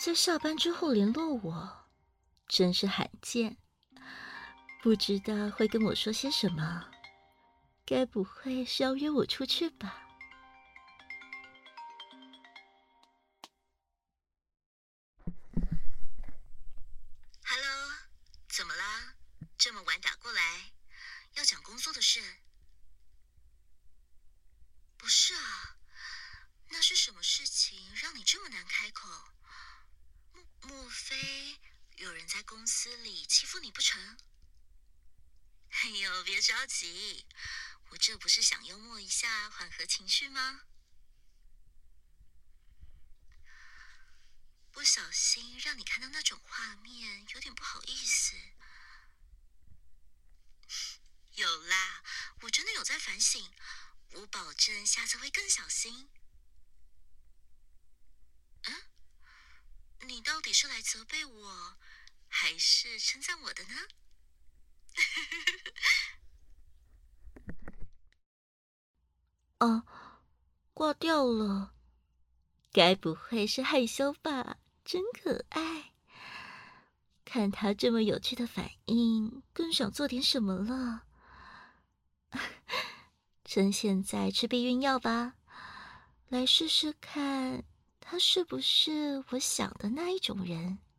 在下班之后联络我，真是罕见。不知道会跟我说些什么，该不会是要约我出去吧 ？Hello，怎么啦？这么晚打过来，要讲工作的事？不是啊，那是什么事情让你这么难开口？莫非有人在公司里欺负你不成？哎呦，别着急，我这不是想幽默一下，缓和情绪吗？不小心让你看到那种画面，有点不好意思。有啦，我真的有在反省，我保证下次会更小心。嗯，你到底是来责备我，还是称赞我的呢？ 哦，挂掉了，该不会是害羞吧？真可爱。看他这么有趣的反应，更想做点什么了。趁现在吃避孕药吧，来试试看，他是不是我想的那一种人。